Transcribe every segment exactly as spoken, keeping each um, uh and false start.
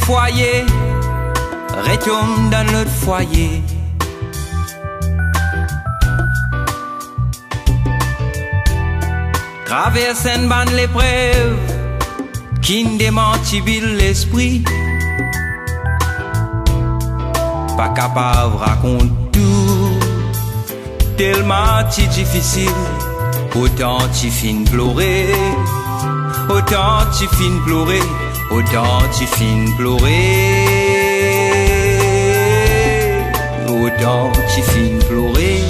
foyer, retourne dans notre foyer. Traverse une bonne l'épreuve, qui ne démentibile l'esprit. Pas capable raconter tout, tellement c'est difficile. Autant tu fin pleurer, autant tu fin pleurer, autant tu fin pleurer, autant tu fin pleurer.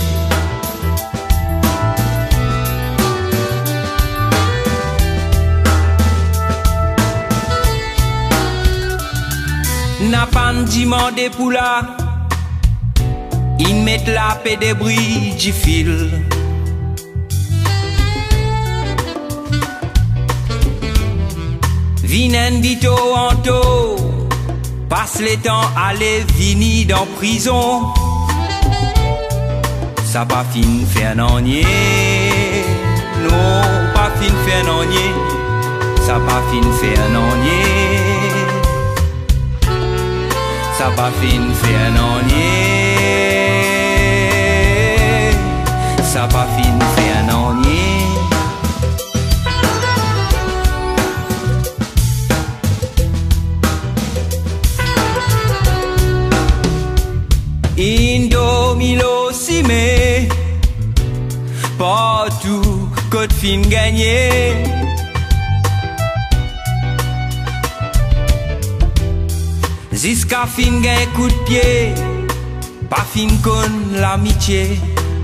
N'a pas demandé pour là, ils mettent la paix des bris du fil. Vinen vito anto, passe le temps aller vini dans prison. Ça pas fin faire n'ennier, non pas fin faire n'ennier, ça pas fin faire n'ennier. Ça pas fin faire n'ennier, ça pas fin faire n'ennier. Indomilo simé, partout côte fin gagné. Jusqu'à fin gain coup de pied, pas fin con l'amitié.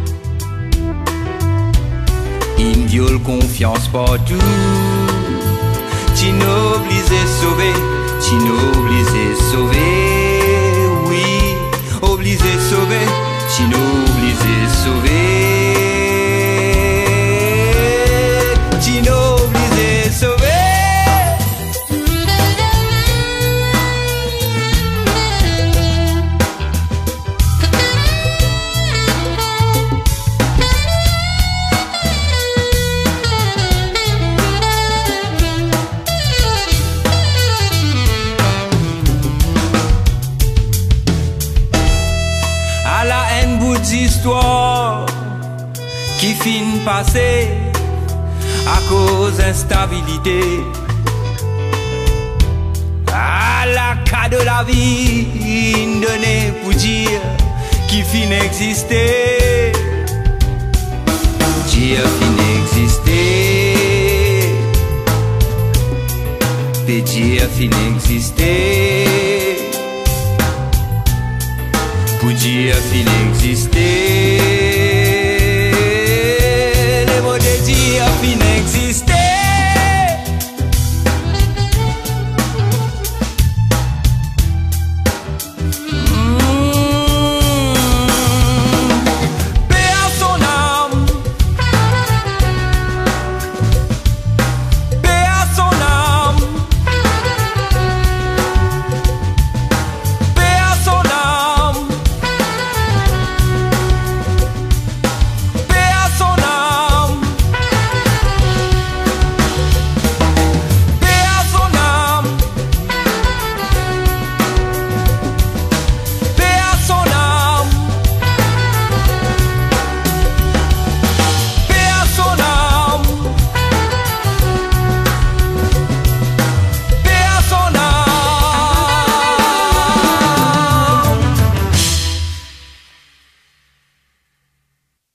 Il viole confiance partout. Tu n'obligé sauver, tu n'obligé sauver. Oui, obligé sauver, tu n'obligé sauver. Tu n'obligé sauver. Histoire qui finit passer à cause d'instabilité. À la cas de la vie donnée pour dire qui finit exister. Dieu finit exister. Et Dieu finit exister. Pour Dieu finit exister.